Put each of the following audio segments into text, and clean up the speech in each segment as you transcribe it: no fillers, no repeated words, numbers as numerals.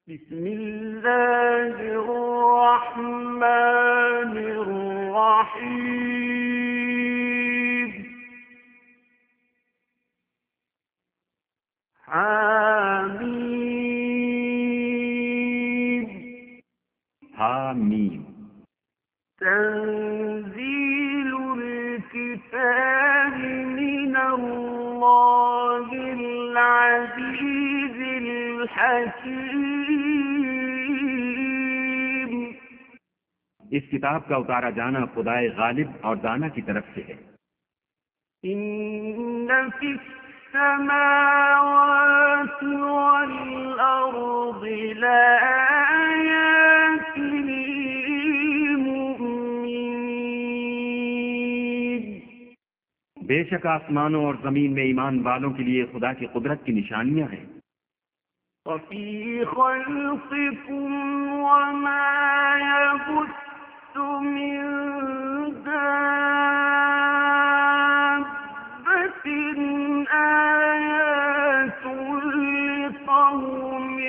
بسم اللہ الرحمن الرحیم حامیم حامیم تنزیل الکتاب من اللہ العزیز الحکیم اس کتاب کا اتارا جانا خدائے غالب اور دانا کی طرف سے ہے۔ ان فی السماوات والارض لآیات للمؤمنین بے شک آسمانوں اور زمین میں ایمان والوں کے لیے خدا کی قدرت کی نشانیاں ہیں۔ وفی خلقکم وما يبث من دابة آیات لقوم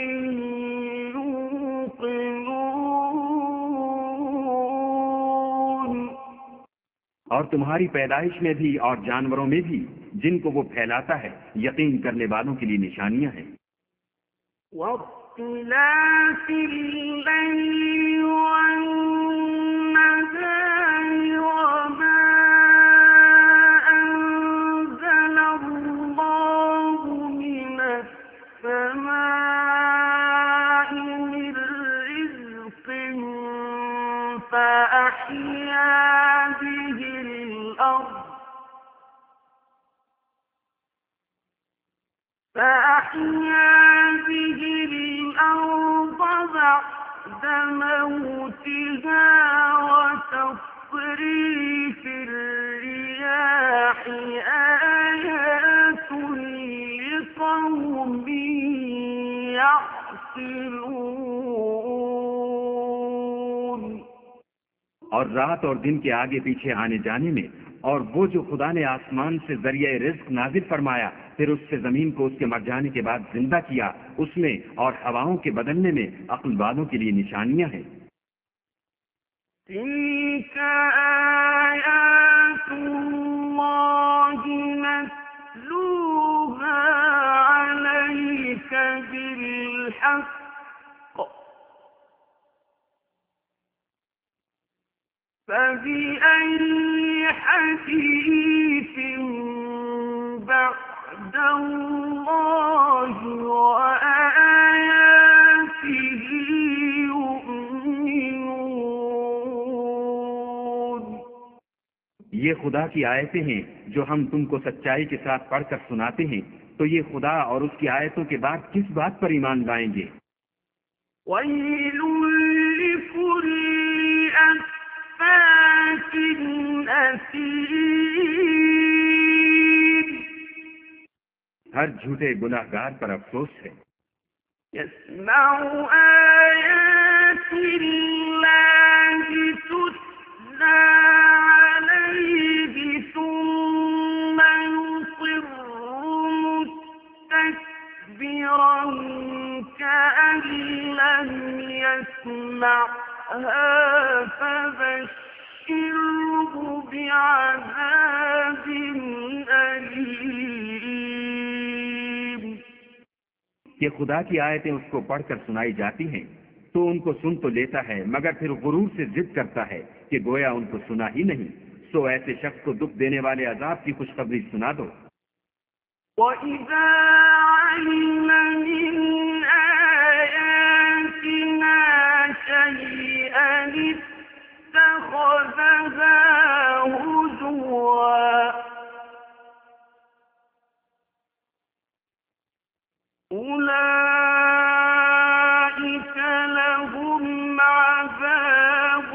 یوقنون اور تمہاری پیدائش میں بھی اور جانوروں میں بھی جن کو وہ پھیلاتا ہے یقین کرنے والوں کے لیے نشانیاں ہیں۔ واختلاف الليل والنهار وما أنزل الله من السماء من رزق فأحيا به الأرض بعد موتها وتصريف الرياح آيات لقوم يعقلون اور رات اور دن کے آگے پیچھے آنے جانے میں، اور وہ جو خدا نے آسمان سے ذریعہ رزق نازل فرمایا پھر اس سے زمین کو اس کے مر جانے کے بعد زندہ کیا، اس میں اور ہواؤں کے بدلنے میں عقل والوں کے لیے نشانیاں ہیں۔ تلك آیات اللہ نتلوها علیک بالحق فبأي حديث بعد الله وآياته يؤمنون یہ خدا کی آیتیں ہیں جو ہم تم کو سچائی کے ساتھ پڑھ کر سناتے ہیں، تو یہ خدا اور اس کی آیتوں کے بعد کس بات پر ایمان لائیں گے؟ وَيْلٌ لِكُلِّ أَفَّاكٍ أَثِيمٍ ہر جھوٹے گناہ گار پر افسوس ہے۔ يَسْمَعُ آيَاتِ اللَّهِ تُتْلَى عَلَيْهِ ثُمَّ يُصِرُّ مُسْتَكْبِرًا كَأَن لَّمْ يَسْمَعْهَا فَبَشِّرْهُ بِعَذَابٍ أَلِيمٍ کہ خدا کی آیتیں اس کو پڑھ کر سنائی جاتی ہیں تو ان کو سن تو لیتا ہے مگر پھر غرور سے ضد کرتا ہے کہ گویا ان کو سنا ہی نہیں، سو ایسے شخص کو دکھ دینے والے عذاب کی خوشخبری سنا دو۔ وَإِذَا عَلِمَ مِنْ آيَاتِنَا شَيْئًا اتَّخَذَهَا هُزُوًا أُولَئِكَ لَهُمْ عَذَابٌ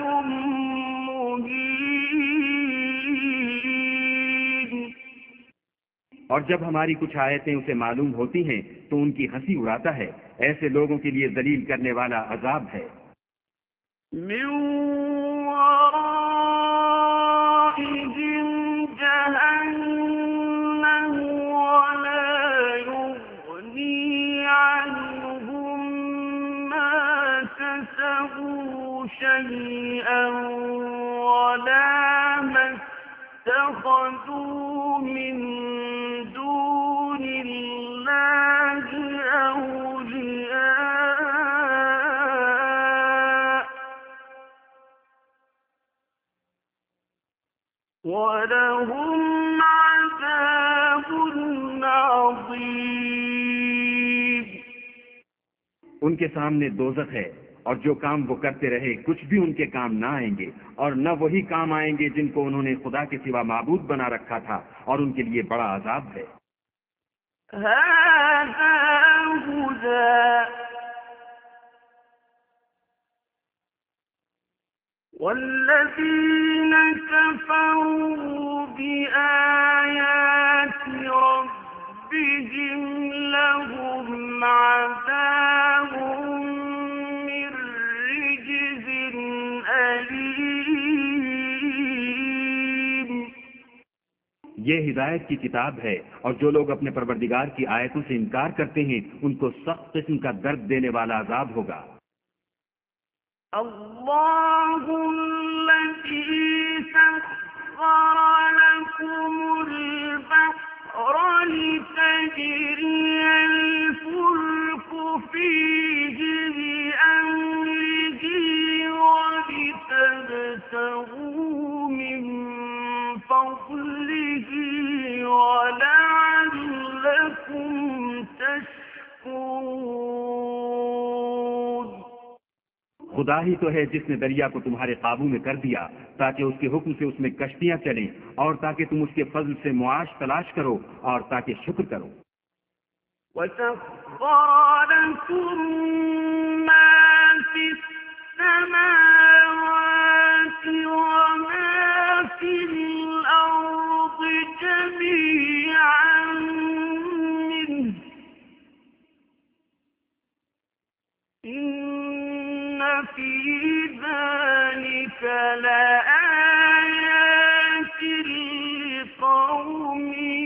مُهِينٌ اور جب ہماری کچھ آیتیں اسے معلوم ہوتی ہیں تو ان کی ہنسی اڑاتا ہے، ایسے لوگوں کے لیے ذلیل کرنے والا عذاب ہے۔ من ورائهم جهنم ولا يغني عنهم مسه شيئا ولا ما اتخذوا من دون الله أولياء ولهم عذاب عظيم. ان کے سامنے دوزخ ہے، اور جو کام وہ کرتے رہے کچھ بھی ان کے کام نہ آئیں گے، اور نہ وہی کام آئیں گے جن کو انہوں نے خدا کے سوا معبود بنا رکھا تھا، اور ان کے لیے بڑا عذاب ہے. هذا هدى والذين كفروا بآيات ربهم لهم عذاب من رجز أليم. یہ ہدایت کی کتاب ہے، اور جو لوگ اپنے پروردگار کی آیتوں سے انکار کرتے ہیں ان کو سخت قسم کا درد دینے والا عذاب ہوگا. الله الذي سخر لكم البحر لتجري الفلك فيه بأمره ولتبتغوا من فضله ولعلكم تشكرون. خدا ہی تو ہے جس نے دریا کو تمہارے قابو میں کر دیا تاکہ اس کے حکم سے اس میں کشتیاں چلیں، اور تاکہ تم اس کے فضل سے معاش تلاش کرو اور تاکہ شکر کرو. وَسَخَّرَ لَكُم مَّا فِي السَّمَاوَاتِ وَمَا فِي الْأَرْضِ جَمِيعًا مِّنْهُ إِنَّ فِي ذَلِكَ لَآيَاتٍ لِقَوْمٍ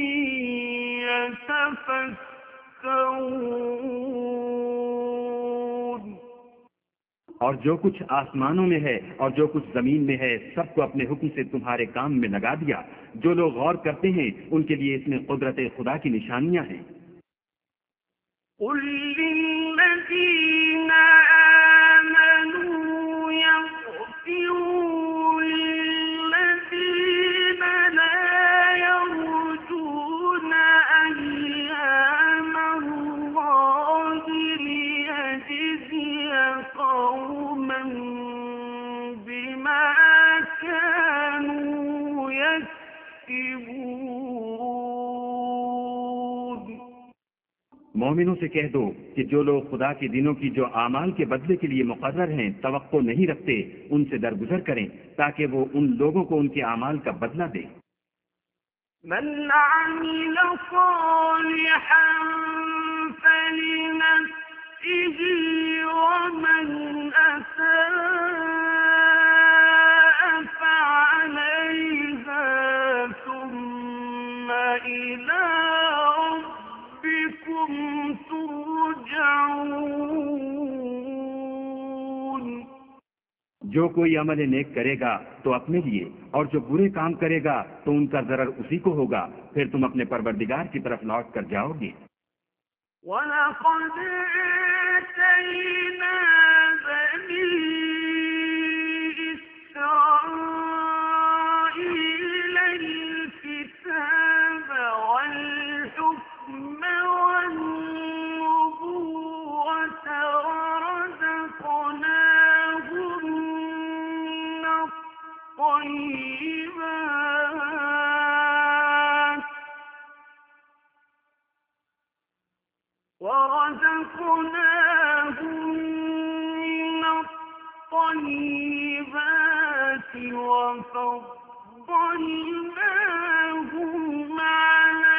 يَتَفَكَّرُونَ. اور جو کچھ آسمانوں میں ہے اور جو کچھ زمین میں ہے سب کو اپنے حکم سے تمہارے کام میں لگا دیا. جو لوگ غور کرتے ہیں ان کے لیے اس میں قدرت خدا کی نشانیاں ہیں. قُل لِّلَّذِينَ آمَنُوا يَغْفِرُوا لِلَّذِينَ لَا يَرْجُونَ أَيَّامَ اللَّهِ لِيَجْزِيَ قَوْمًا بِمَا كَانُوا يَكْسِبُونَ. مومنوں سے کہہ دو کہ جو لوگ خدا کے دنوں کی جو اعمال کے بدلے کے لیے مقرر ہیں توقع نہیں رکھتے ان سے درگزر کریں تاکہ وہ ان لوگوں کو ان کے اعمال کا بدلہ دے. من عمل صالحا فلنفسه ومن أساء فعليها ثم إلى ربكم ترجعون. جو کوئی عمل نیک کرے گا تو اپنے لیے، اور جو برے کام کرے گا تو ان کا ضرر اسی کو ہوگا، پھر تم اپنے پروردگار کی طرف لوٹ کر جاؤ گے. وَلَقَدْ آتَيْنَا بَنِي إِسْرَائِيلَ الْكِتَابَ وَالْحُكْمَ وَالنُّبُوَّةَ وَرَزَقْنَاهُم مِّنَ الطَّيِّبَاتِ وَفَضَّلْنَاهُمْ عَلَى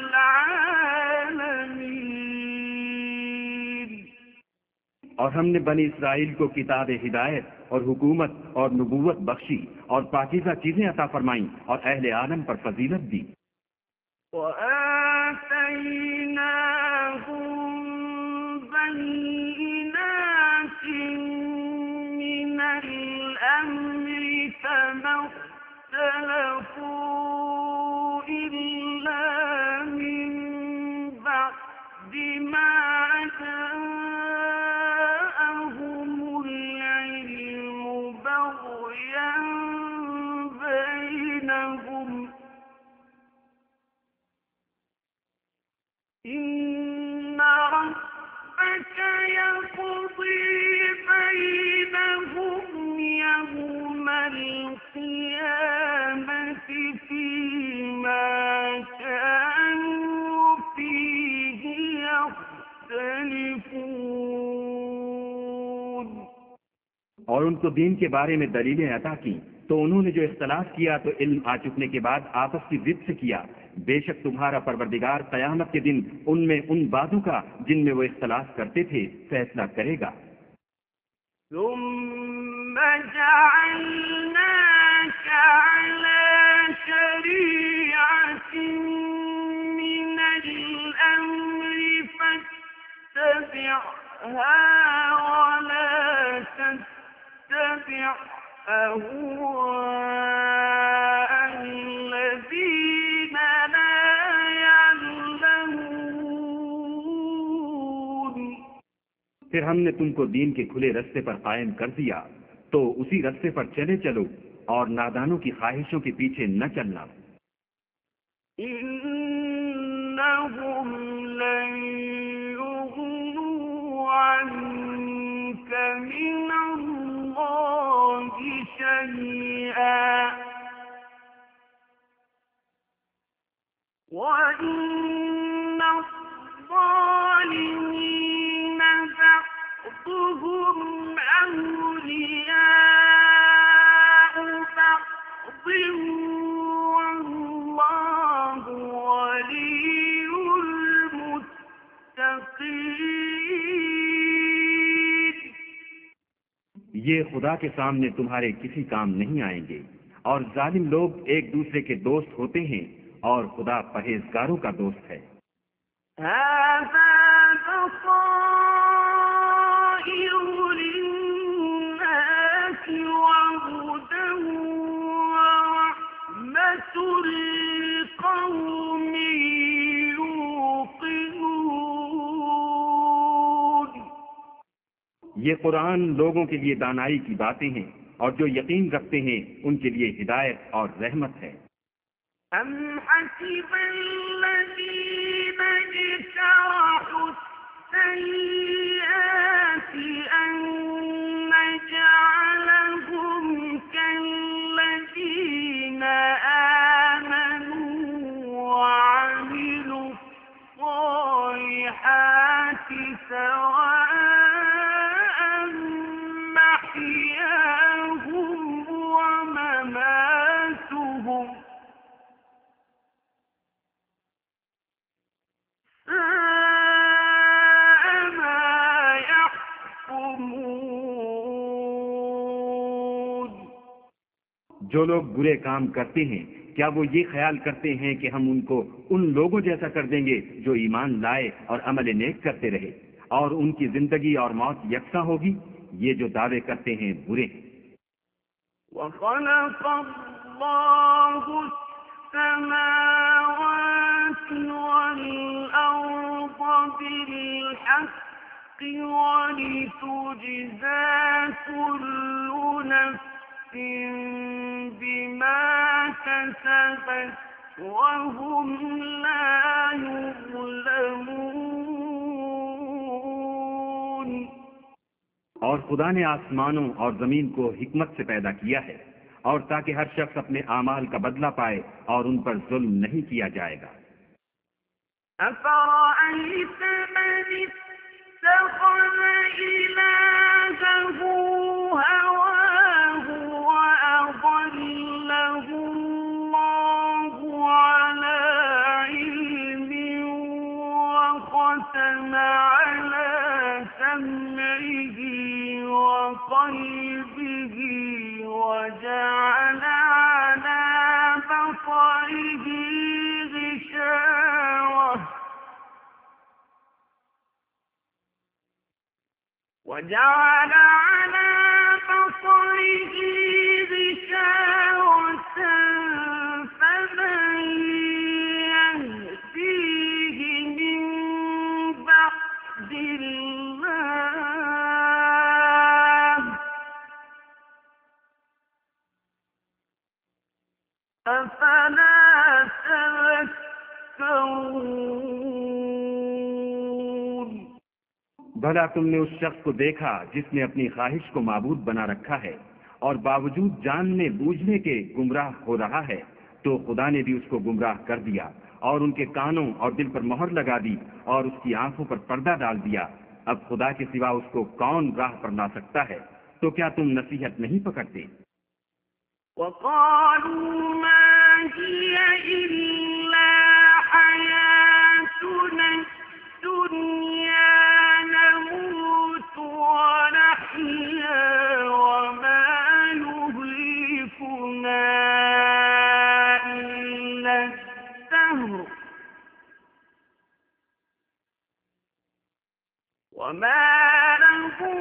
الْعَالَمِينَ. اور ہم نے بنی اسرائیل کو کتاب ہدایت اور حکومت اور نبوت بخشی اور پاکیزہ چیزیں عطا فرمائیں اور اہل عالم پر فضیلت دی. وَآتَيْنَاهُمْ بَيِّنَاتٍ اور ان کو دین کے بارے میں دلیلیں عطا کی تو انہوں نے جو اختلاف کیا تو علم آ چکنے کے بعد آپس کی ضد سے کیا. بے شک تمہارا پروردگار قیامت کے دن ان میں ان باتوں کا جن میں وہ اختلاف کرتے تھے فیصلہ کرے گا. ثم جعلناك على شريعة من الأمر فاتبعها ولا تتبع أهواء الذين لا يعلمون. پھر ہم نے تم کو دین کے کھلے رستے پر قائم کر دیا تو اسی رستے پر چلے چلو اور نادانوں کی خواہشوں کے پیچھے نہ چلنا. إنهم لن يغنوا عنك من الله شيئا وإن الظالمين بعضهم أولياء بعض والله ولي المتقين. یہ خدا کے سامنے تمہارے کسی کام نہیں آئیں گے اور ظالم لوگ ایک دوسرے کے دوست ہوتے ہیں اور خدا پرہیزگاروں کا دوست ہے. هذا بصائر للناس وهدى ورحمة لقوم يوقنون. یہ قرآن لوگوں کے لیے دانائی کی باتیں ہیں اور جو یقین رکھتے ہیں ان کے لیے ہدایت اور رحمت ہے. أم حسب الذين اجترحوا السيئات أن نجعلهم كالذين آمنوا وعملوا الصالحات سواء محياهم ومماتهم جو لوگ برے کام کرتے ہیں کیا وہ یہ خیال کرتے ہیں کہ ہم ان کو ان لوگوں جیسا کر دیں گے جو ایمان لائے اور عمل نیک کرتے رہے اور ان کی زندگی اور موت یکساں ہوگی؟ یہ جو دعوے کرتے ہیں برے ہیں. وخلق الله السماوات والأرض بالحق ولتجزى كل نفس بما كسبت وهم لا يظلمون. اور خدا نے آسمانوں اور زمین کو حکمت سے پیدا کیا ہے اور تاکہ ہر شخص اپنے اعمال کا بدلہ پائے اور ان پر ظلم نہیں کیا جائے گا. أفرأيت من اتخذ إلهه هواه وأضله الله على علم وختم على سمعه وقلبه وجعل على بصره غشاوة فمن يهديه من بعد الله أفلا تذكرون. بھلا تم نے اس شخص کو دیکھا جس نے اپنی خواہش کو معبود بنا رکھا ہے اور باوجود جاننے بوجھنے کے گمراہ ہو رہا ہے تو خدا نے بھی اس کو گمراہ کر دیا اور ان کے کانوں اور دل پر مہر لگا دی اور اس کی آنکھوں پر پردہ ڈال دیا. اب خدا کے سوا اس کو کون راہ پر لا سکتا ہے؟ تو کیا تم نصیحت نہیں پکڑتے؟ وقالوا ما هي إلا حياتنا الدنيا نموت ونحيا وما يهلكنا إلا الدهر وما لهم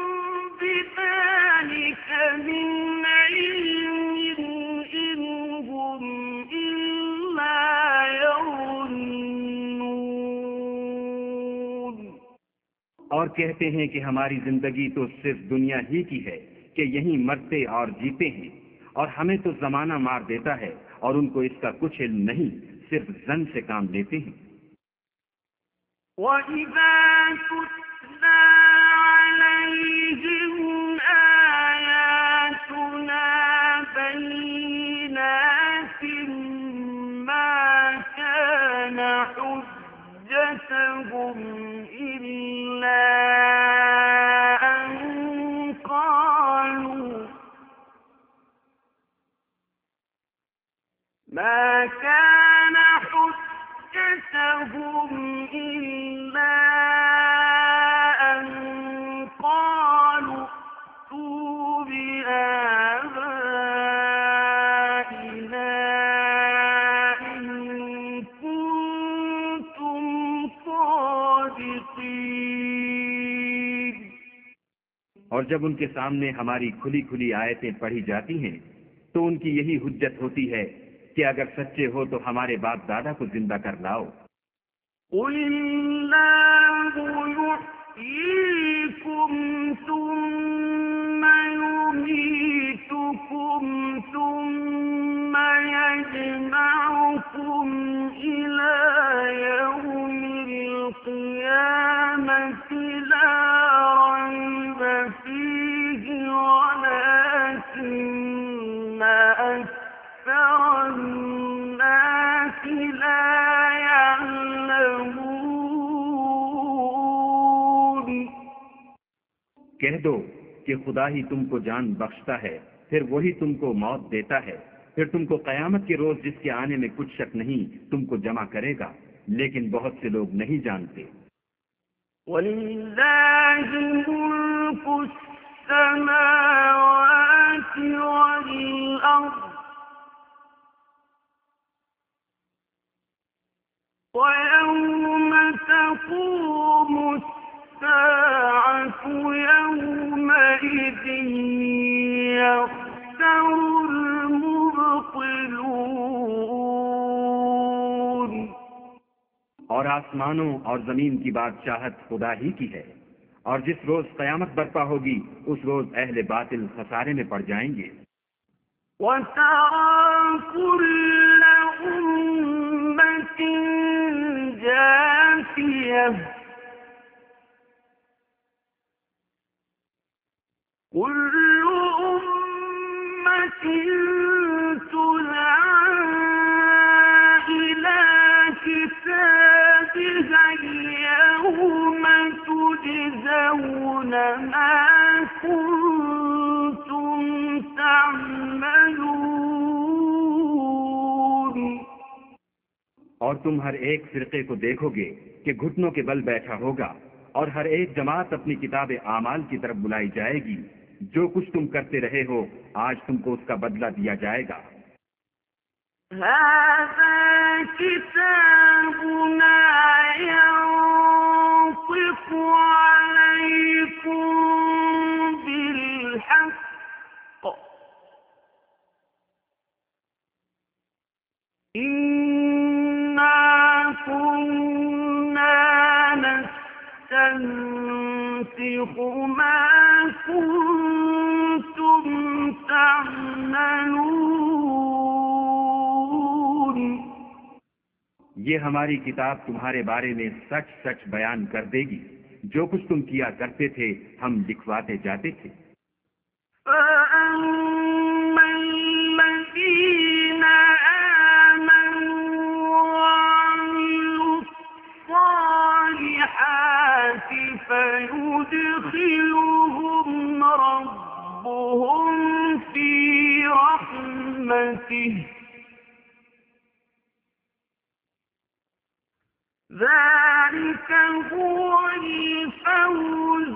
بذلك من علم إن هم إلا يظنون۔ اور کہتے ہیں کہ ہماری زندگی تو صرف دنیا ہی کی ہے کہ یہیں مرتے اور جیتے ہیں، اور ہمیں تو زمانہ مار دیتا ہے اور ان کو اس کا کچھ علم نہیں، صرف ظن سے کام لیتے ہیں۔ وَإِذَا تُتْلَى عَلَيْهِمْ آيَاتُنَا بَيِّنَاتٍ مَا كَانَ حُجَّتَهُمْ إِلَّا أَن قَالُوا مَا كَانَ حُجَّتَهُمْ إِلَّا أَن قَالُوا ائْتُوا بِآبَائِنَا إِن كُنتُمْ صَادِقِينَ۔ اور جب ان کے سامنے ہماری کھلی کھلی آیتیں پڑھی جاتی ہیں تو ان کی یہی حجت ہوتی ہے کہ اگر سچے ہو تو ہمارے باپ دادا کو زندہ کر لاؤ۔ قُلِ اللَّهُ يُحْيِيكُمْ ثُمَّ يُمِيتُكُمْ ثُمَّ يَجْمَعُكُمْ إِلَى يَوْمِ الْقِيَامَةِ لَا رَيْبَ فِيهِ وَلَكِنَّ أَكْثَرَ النَّاسِ لَا يَعْلَمُونَ۔ کہہ دو کہ خدا ہی تم کو جان بخشتا ہے، پھر وہی تم کو موت دیتا ہے، پھر تم کو قیامت کے روز جس کے آنے میں کچھ شک نہیں تم کو جمع کرے گا، لیکن بہت سے لوگ نہیں جانتے۔ وَلِلَّهِ مُلْكُ السَّمَاوَاتِ وَالْأَرْضِ وَيَوْمَ تَقُومُ السَّاعَةُ يَوْمَئِذٍ يَخْسَرُ الْمُبْطِلُونَ۔ اور آسمانوں اور زمین کی بادشاہت خدا ہی کی ہے، اور جس روز قیامت برپا ہوگی اس روز اہل باطل خسارے میں پڑ جائیں گے۔ وَتَرَى كُلَّ أُمَّةٍ جَاثِيَةً كُلُّ أُمَّةٍ تُدْعَىٰ إِلَىٰ كِتَابِهَا الْيَوْمَ تُجْزَوْنَ مَا كُنتُمْ تَعْمَلُونَ۔ اور تم ہر ایک فرقے کو دیکھو گے کہ گھٹنوں کے بل بیٹھا ہوگا، اور ہر ایک جماعت اپنی کتاب اعمال کی طرف بلائی جائے گی، جو کچھ تم کرتے رہے ہو آج تم کو اس کا بدلہ دیا جائے گا۔ هَٰذَا كِتَابُنَا يَنطِقُ عَلَيْكُم بِالْحَقِّ إِنَّا كُنَّا نَسْتَنسِخُ مَا كُنتُمْ تَعْمَلُونَ۔ یہ ہماری کتاب تمہارے بارے میں سچ سچ بیان کر دے گی، جو کچھ تم کیا کرتے تھے ہم لکھواتے جاتے تھے۔ فَأَمَّا الَّذِينَ آمَنُوا وَعَمِلُوا الصَّالِحَاتِ فَيُدْخِلُهُمْ رَبُّهُمْ بآياته ذلك هو الفوز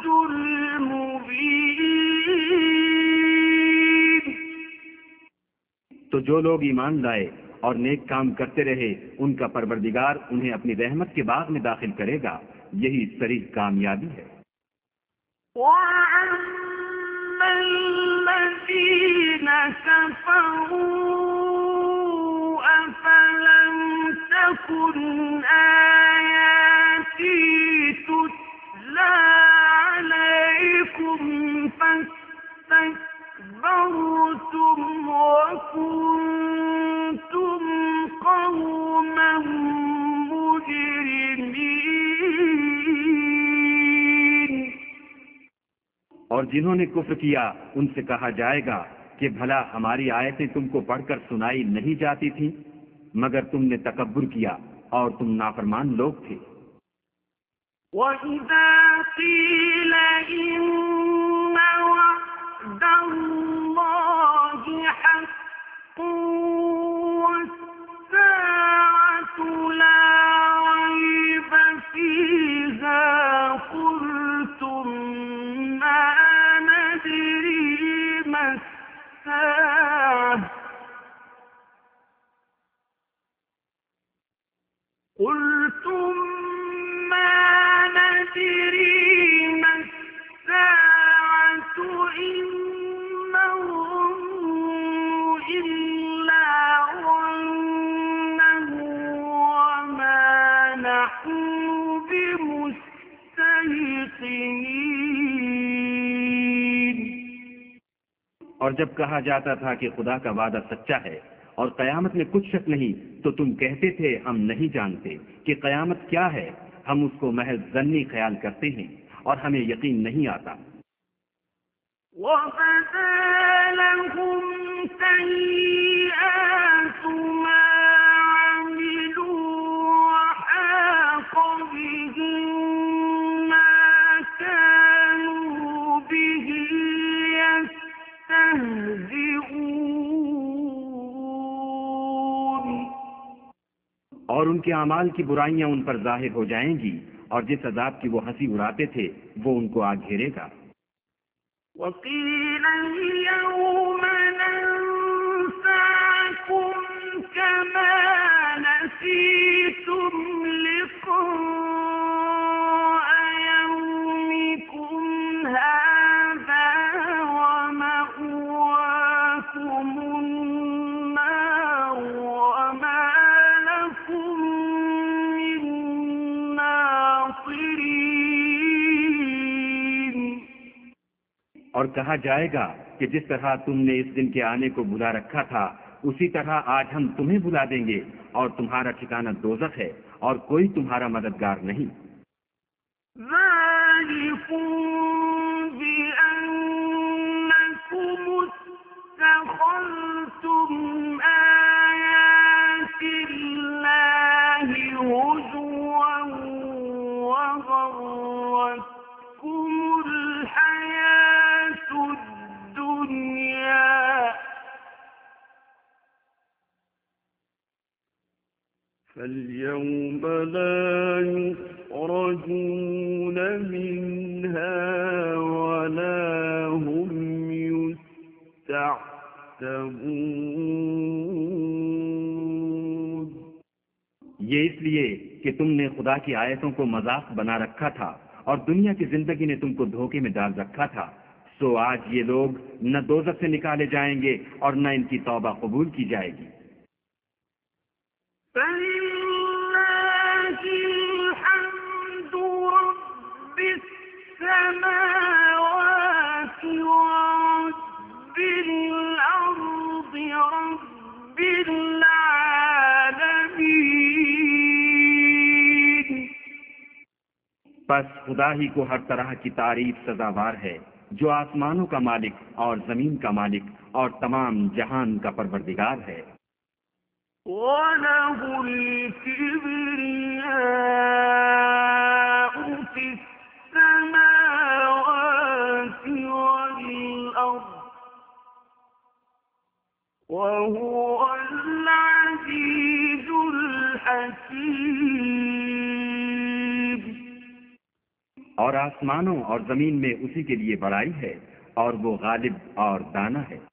المبين. تو جو لوگ ایمان لائے اور نیک کام کرتے رہے ان کا پروردگار انہیں اپنی رحمت کے باغ میں داخل کرے گا. یہی صریح کامیابی ہے. وَأَمَّا الَّذِينَ كَفَرُوا أَفَلَمْ تَكُنْ آيَاتِي تُتْلَى عَلَيْكُمْ فَاسْتَكْبَرْتُمْ وَكُنْتُمْ قَوْمًا مُجْرِمِينَ. اور جنہوں نے کفر کیا ان سے کہا جائے گا کہ بھلا ہماری آیتیں تم کو پڑھ کر سنائی نہیں جاتی تھیں، مگر تم نے تکبر کیا اور تم نافرمان لوگ تھے. وَإِذَا قِيلَ إِنَّ وَعْدَ اللَّهِ حَقٌّ وَالسَّاعَةُ لَا رَيْبَ فِيهَا قُلْتُمْ مَا نَدْرِي مَا السَّاعَةُ إِن نَّظُنُّ إِلَّا ظَنًّا وَمَا نَحْنُ بِمُسْتَيْقِنِينَ. اور جب کہا جاتا تھا کہ خدا کا وعدہ سچا ہے اور قیامت میں کچھ شک نہیں تو تم کہتے تھے ہم نہیں جانتے کہ قیامت کیا ہے، ہم اس کو محض ظنی خیال کرتے ہیں اور ہمیں یقین نہیں آتا. وَبَدَا لَهُمْ سَيِّئَاتُ مَا عَمِلُوا وَحَاقَ بِهِم مَّا كَانُوا بِهِ يَسْتَهْزِئُونَ. اور ان کے اعمال کی برائیاں ان پر ظاہر ہو جائیں گی اور جس عذاب کی وہ ہنسی اڑاتے تھے وہ ان کو آ گھیرے گا. وَقِيلَ الْيَوْمَ نَنسَاكُمْ كَمَا نَسِيتُمْ لِقَاءَ يَوْمِكُمْ هَٰذَا وَمَأْوَاكُمُ النَّارُ وَمَا لَكُم مِّن نَّاصِرِينَ. اور کہا جائے گا کہ جس طرح تم نے اس دن کے آنے کو بلا رکھا تھا اسی طرح آج ہم تمہیں بلا دیں گے اور تمہارا ٹھکانہ دوزخ ہے اور کوئی تمہارا مددگار نہیں. ذَٰلِكُم بِأَنَّكُمُ اتَّخَذْتُمْ آيَاتِ اللَّهِ هُزُوًا وَغَرَّتْكُمُ الْحَيَاةُ الدُّنْيَا فَالْيَوْمَ لَا يُخْرَجُونَ مِنْهَا وَلَا هُمْ يُسْتَعْتَبُونَ. یہ اس لیے کہ تم نے خدا کی آیتوں کو مذاق بنا رکھا تھا اور دنیا کی زندگی نے تم کو دھوکے میں ڈال رکھا تھا، سو آج یہ لوگ نہ دوزخ سے نکالے جائیں گے اور نہ ان کی توبہ قبول کی جائے گی. فَلِلَّهِ الْحَمْدُ رَبِّ السَّمَاوَاتِ وَرَبِّ الْأَرْضِ رَبِّ الْعَالَمِينَ. بس خدا ہی کو ہر طرح کی تعریف سزاوار ہے جو آسمانوں کا مالک اور زمین کا مالک اور تمام جہان کا پروردگار ہے. وَلَهُ الْكِبْرِيَاءُ فِي السَّمَاوَاتِ وَالْأَرْضِ وَهُوَ حكيم. اور آسمانوں اور زمین میں اسی کے لیے بڑائی ہے، اور وہ غالب اور دانا ہے.